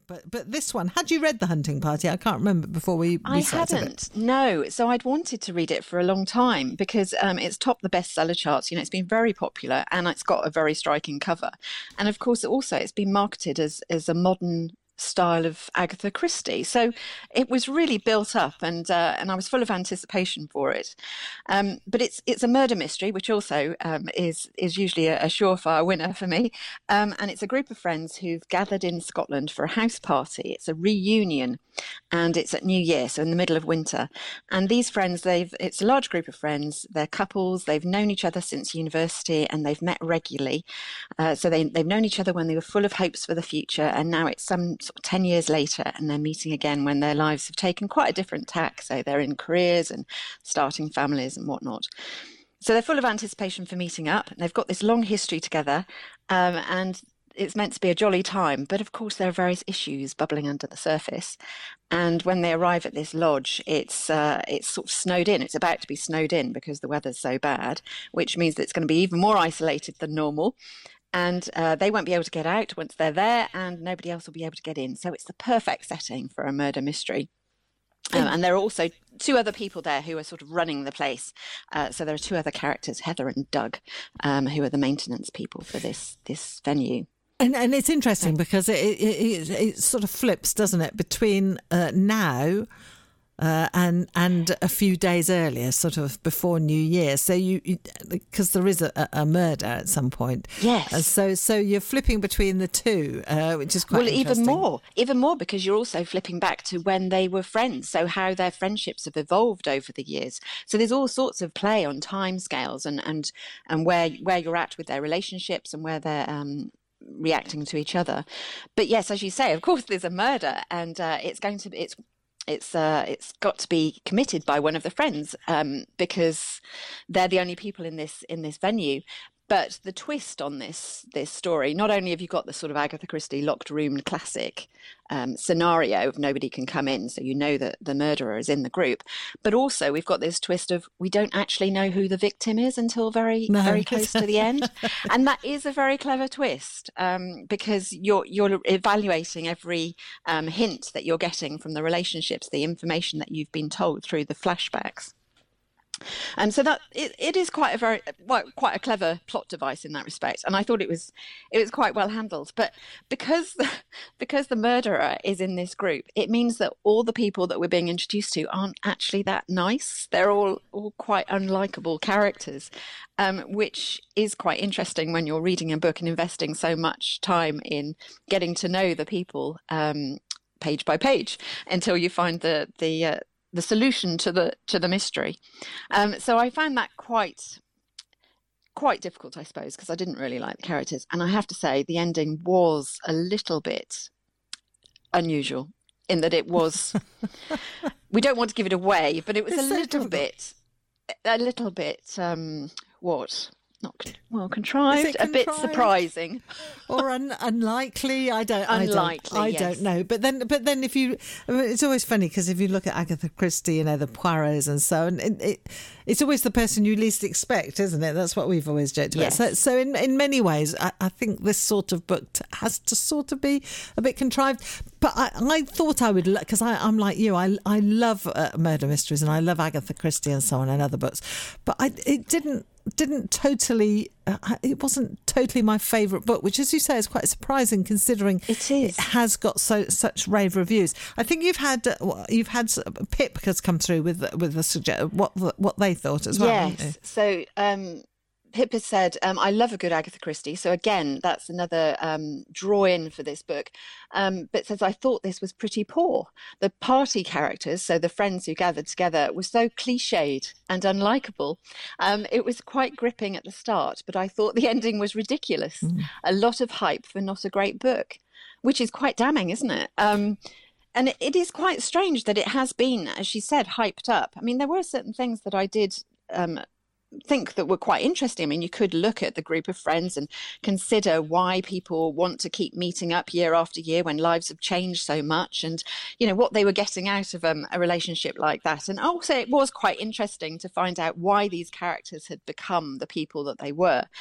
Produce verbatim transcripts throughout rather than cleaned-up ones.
But but this one, had you read The Hunting Party? I can't remember before we, we I started hadn't, it. no. So I'd wanted to read it for a long time because um, it's topped the bestseller charts. You know, it's been very popular and it's got a very striking cover. And of course, also it's been marketed as, as a modern style of Agatha Christie. So it was really built up and uh, and I was full of anticipation for it. Um, but it's it's a murder mystery, which also um, is is usually a, a surefire winner for me. Um, and it's a group of friends who've gathered in Scotland for a house party. It's a reunion and it's at New Year, so in the middle of winter. And these friends, they've it's a large group of friends. They're couples. They've known each other since university and they've met regularly. Uh, so they, they've known each other when they were full of hopes for the future. And now it's some sort of ten years later and they're meeting again when their lives have taken quite a different tack. So they're in careers and starting families and whatnot. So they're full of anticipation for meeting up. They've got this long history together um, and it's meant to be a jolly time. But of course, there are various issues bubbling under the surface. And when they arrive at this lodge, it's uh, it's sort of snowed in. It's about to be snowed in because the weather's so bad, which means that it's going to be even more isolated than normal. And uh, they won't be able to get out once they're there and nobody else will be able to get in. So it's the perfect setting for a murder mystery. Um, and there are also two other people there who are sort of running the place. Uh, so there are two other characters, Heather and Doug, um, who are the maintenance people for this this venue. And and it's interesting because it it, it, it sort of flips, doesn't it, between uh, now uh, and and a few days earlier, sort of before New Year. So you, because there is a, a murder at some point. Yes. And so so you're flipping between the two, uh, which is quite well, interesting. even more, even more because you're also flipping back to when they were friends. So how their friendships have evolved over the years. So there's all sorts of play on timescales and and and where where you're at with their relationships and where they're um, reacting to each other. But yes, as you say, of course, there's a murder, and uh, it's going to be it's. It's uh, it's got to be committed by one of the friends um, because they're the only people in this in this venue. But the twist on this this story, not only have you got the sort of Agatha Christie locked room classic um, scenario of nobody can come in, so you know that the murderer is in the group, but also we've got this twist of we don't actually know who the victim is until very no. very close to the end, and that is a very clever twist um, because you're you're evaluating every um, hint that you're getting from the relationships, the information that you've been told through the flashbacks. And so that it, it is quite a very well, quite a clever plot device in that respect, and I thought it was it was quite well handled. But because the, because the murderer is in this group, it means that all the people that we're being introduced to aren't actually that nice. They're all all quite unlikable characters, um, which is quite interesting when you're reading a book and investing so much time in getting to know the people um, page by page until you find the the uh, the solution to the to the mystery. Um, so I found that quite quite difficult, I suppose, because I didn't really like the characters. And I have to say the ending was a little bit unusual in that it was, we don't want to give it away, but it was It's a so little difficult. bit, a little bit, um, what? Not con- well contrived, a bit contrived? surprising, or un- unlikely. I don't. Unlikely, I don't. I yes. don't know. But then, but then, if you, I mean, it's always funny because if you look at Agatha Christie, you know, the Poirots and so on, it, it, it's always the person you least expect, isn't it? That's what we've always joked about. Yes. So, so in in many ways, I, I think this sort of book t- has to sort of be a bit contrived. But I, I thought I would, because I'm like you. I I love uh, murder mysteries and I love Agatha Christie and so on and other books. But I it didn't. didn't totally uh, it wasn't totally my favourite book, which, as you say, is quite surprising considering It is. it has got so such rave reviews. I think you've had uh, you've had Pip has come through with with the suggest what what they thought as well. haven't you? Yes. So um, Pip has said, um, I love a good Agatha Christie. So again, that's another um, draw in for this book. Um, but says, I thought this was pretty poor. The party characters, so the friends who gathered together, were so cliched and unlikable. Um, it was quite gripping at the start, but I thought the ending was ridiculous. Mm. A lot of hype for not a great book, which is quite damning, isn't it? Um, and it, it is quite strange that it has been, as she said, hyped up. I mean, there were certain things that I did um, think that were quite interesting. I mean, you could look at the group of friends and consider why people want to keep meeting up year after year when lives have changed so much, and, you know, what they were getting out of um, a relationship like that. And also it was quite interesting to find out why these characters had become the people that they were.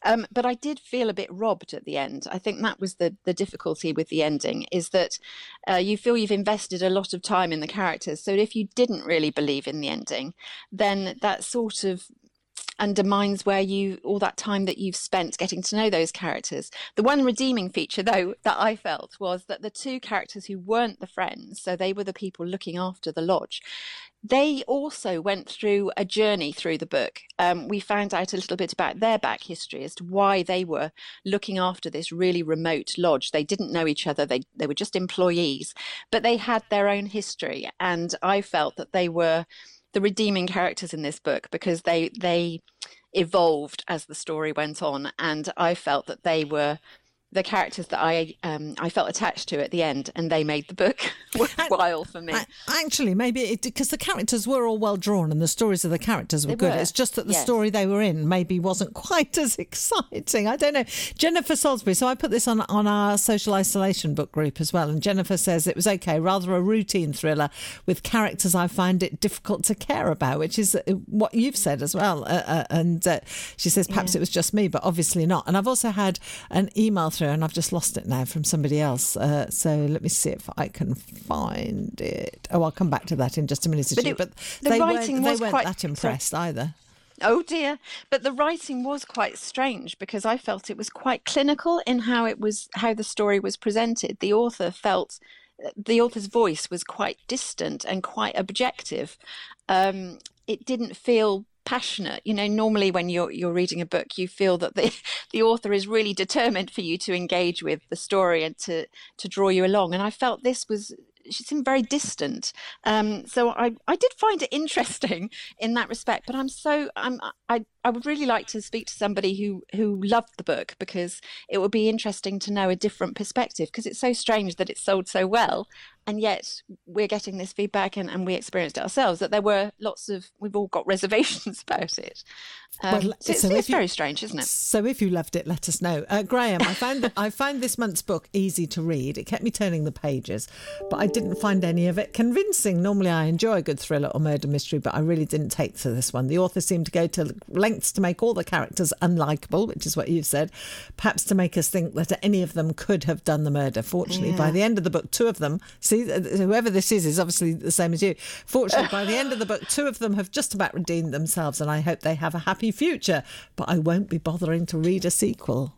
Um, but I did feel a bit robbed at the end. I think that was the the difficulty with the ending, is that uh, you feel you've invested a lot of time in the characters. So if you didn't really believe in the ending, then that sort of undermines where you all that time that you've spent getting to know those characters. The one redeeming feature, though, that I felt was that the two characters who weren't the friends, so they were the people looking after the lodge, they also went through a journey through the book. Um, we found out a little bit about their back history as to why they were looking after this really remote lodge. They didn't know each other. They they were just employees, but they had their own history. And I felt that they were the redeeming characters in this book, because they they evolved as the story went on, and I felt that they were the characters that I um, I felt attached to at the end, and they made the book worthwhile for me. Actually, maybe it, because the characters were all well drawn and the stories of the characters were They good. were, It's just that the yes. story they were in maybe wasn't quite as exciting. I don't know. Jennifer Salisbury, so I put this on, on our social isolation book group as well, and Jennifer says it was okay, rather a routine thriller with characters I find it difficult to care about, which is what you've said as well. Uh, uh, and uh, she says perhaps Yeah. it was just me, but obviously not. And I've also had an email through, and I've just lost it now, from somebody else. Uh, so let me see if I can find it. Oh, I'll come back to that in just a minute or But two. it- But the they writing weren't, they was weren't quite- that impressed either. Oh dear. But the writing was quite strange, because I felt it was quite clinical in how it was, how the story was presented. The author felt, the author's voice was quite distant and quite objective. Um, it didn't feel passionate. You know, normally when you're you're reading a book, you feel that the the author is really determined for you to engage with the story and to to draw you along. And I felt this was, she seemed very distant. Um, so I, I did find it interesting in that respect, but I'm so I'm I I would really like to speak to somebody who who loved the book, because it would be interesting to know a different perspective, because it's so strange that it's sold so well, and yet we're getting this feedback, and, and we experienced it ourselves, that there were lots of, we've all got reservations about it. Um, Well, so it's, so it's if you- very strange, isn't it? So if you loved it, let us know. Uh, Graham, I found that I found this month's book easy to read. It kept me turning the pages, but I didn't find any of it convincing. Normally I enjoy a good thriller or murder mystery, but I really didn't take to this one. The author seemed to go to lengths to make all the characters unlikable, which is what you've said, perhaps to make us think that any of them could have done the murder. Fortunately, Yeah. by the end of the book, two of them, see, whoever this is is obviously the same as you. Fortunately, by the end of the book, two of them have just about redeemed themselves, and I hope they have a happy future. But I won't be bothering to read a sequel.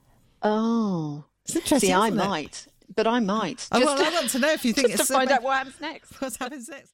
Oh, It's interesting, see, I isn't it? might, but I might. Oh, Just well, I want to know if you think just it's to find so- out what happens next. What's happens next?